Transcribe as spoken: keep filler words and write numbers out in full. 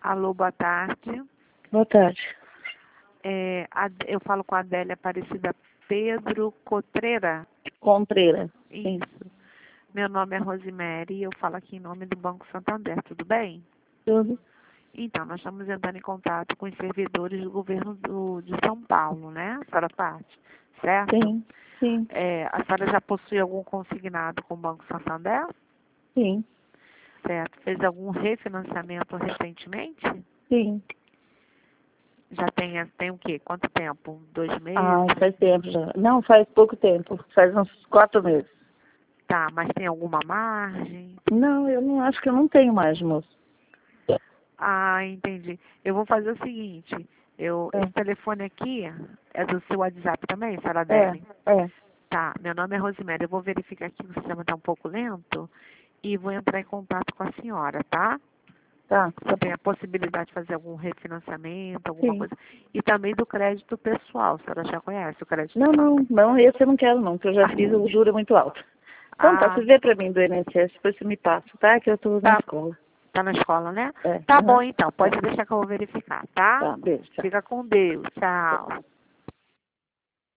Alô, boa tarde. Boa tarde. É, a- eu falo com a Adélia Aparecida Pedro Cotreira. Contreira. Sim. Isso. Meu nome é Rosemary e eu falo aqui em nome do Banco Santander, tudo bem? Tudo? Então, nós estamos entrando em contato com os servidores do governo do, de São Paulo, né? A senhora parte, certo? Sim. Sim. É, a senhora já possui algum consignado com o Banco Santander? Sim. Certo. Fez algum refinanciamento recentemente? Sim. Já tem, tem o quê? Quanto tempo? Dois Ah, meses? faz tempo já. Não, faz pouco tempo. Faz uns quatro meses. Tá, mas tem alguma margem? Não, eu não acho que eu não tenho mais, moço. Ah, entendi. Eu vou fazer o seguinte, eu, É. esse telefone aqui é do seu WhatsApp também, senhora É, Adele? é. Tá, meu nome é Rosemary, eu vou verificar aqui, o sistema está um pouco lento e vou entrar em contato com a senhora, tá? Tá, Se tá tem bom. a possibilidade de fazer algum refinanciamento, alguma Sim. coisa. E também do crédito pessoal, a senhora já conhece o crédito Não, pessoal? não, não, esse eu não quero não, porque eu já fiz, o juro é muito alto. Então tá, Ah, você vê pra mim do I N S S, depois você me passa, tá? Que eu tô na tá, escola. tá na escola, né? É. Tá Aham. bom então, pode deixar que eu vou verificar, tá? Tá, beijo, tchau. Fica com Deus, tchau.